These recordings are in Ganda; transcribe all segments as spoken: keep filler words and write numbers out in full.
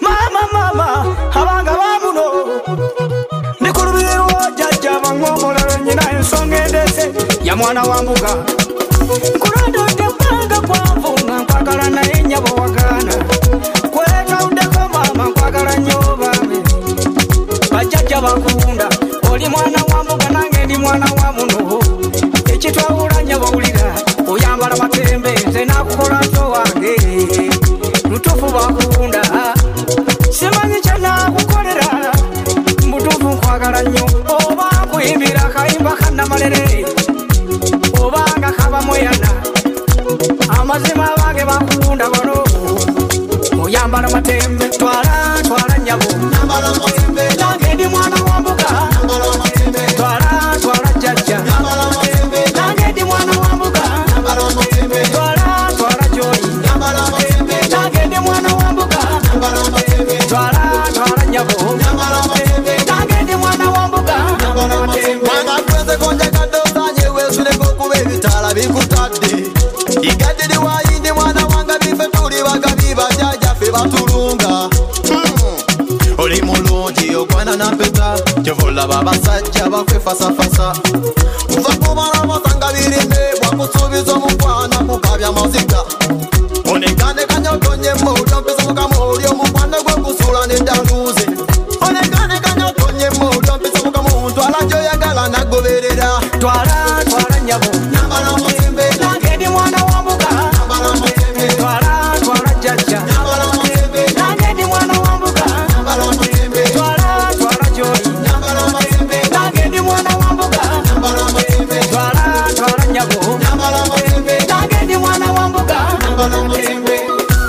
mama mama abanga bamuno nikulubiro jajja bangomola nyina ensonga endese ya mwana wa mbuga kurado tepanga kwavunga nkwagala naye nyabo wagana kweta udeko mama nkwagala nyoba bajjajja bakunda oli mwana wa mbuga nange ndi mwana wa muno ekitwawula nyabawulira oyambala matembe nze nakukola nto wange lutufu bakunda simanyi kyanakukolera mbutufu nkwagala nnyo oba kuyimbira kayimba kannamalere obanga kaba moyana amazima bange bakunda bano oyambala matembe twala twala nyabo nange ndi mwana wa mbuga twala twala jajja nange ndi mwana wa mbuga twala twala joyi nange ndi mwana wa mbuga twala twala nyabo nange ndi mwana wa mbuga mwana kweze konja kadosanye wesuleko kuba ebitala bikutadde igadde liwayindi mwana wanga bife tuli bagabi bajajjaffe batulunga oli mulungi ogwana nampeta kyevulaba abasajja bakwefasafasa kuva kubala basanga birime bwakusuubiza omukwana kukabya maziga onekanekanya otonyemu olyompesa mukama oli omukwana gwekusuula neddaluuze onekanekanya otonyemu olyompesa mukama omuntu alajoyagala nagoberera twala twala nyabo nambala mutembe nange ndi mwana wa mbuga nambala mutembe twala twala jajja nambala mutembe nange ndi mwana wa mbuga nambala mutembe twala twala joyi nambala mutembe nange ndi mwana wa mbuga nambala mutembe twala twala nyabo nambala mutembe nange ndi mwana wa mbuga nambala mutembe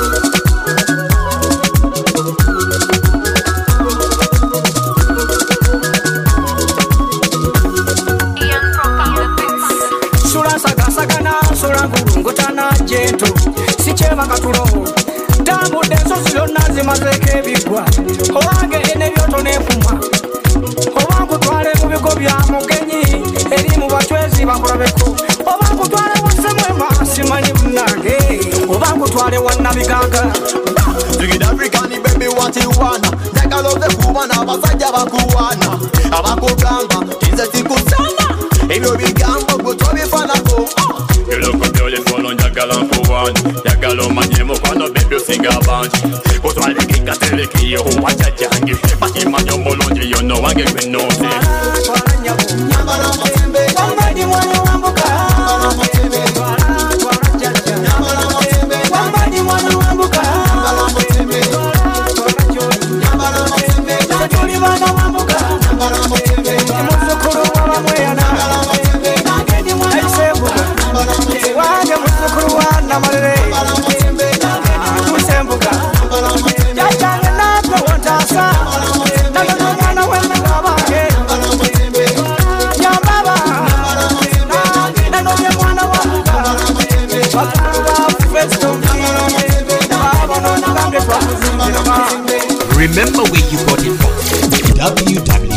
sula sagasagana sula ngulungutana jento sikyeva katulo tambudde ensozi zonna zimazeeko ebigwa owange n'ebyoto n'empumwa oba nkutwale mu bigo bya mugenyi eri mu batwezi bakulabeko oba nkutwale wasemwema simanyi munnange oba nkutwale wannabigaga Zigid African baby what you wanna njagala ove kubana abasajja bakuwana abakugamba nze sikusana ebyo bigambo gwe tobifanako You look beautiful njagala nkuwana njagala omanye mukwano baby osinga abangi kutwale kikatelekiyo wajajjange bakimanyi omulungi yono wange gwenooze twala nyabo nyambala mutembe wange ndi mwana wa mbuga nyambala mutembe twala twala jajja nyambala mutembe wange ndi mwana wa mbuga nyambala mutembe twala twala joyi nyambala mutembe tetuli baana wa mbuga nyambala mutembe muzukulu wabamweyana nange ndi mwana wa nyambala mutembe wange muzukulu wa namalere nyambala mutembe tusembuga nyambala mutembe jajjange natwe wontasa nalo n'omwana w'embuga bange nyambala mutembe nyambaba nange nano ye mwana wa mbuga bakulu ba festomki babono nabange twamuzimbira bange Remember where you got it from. w w w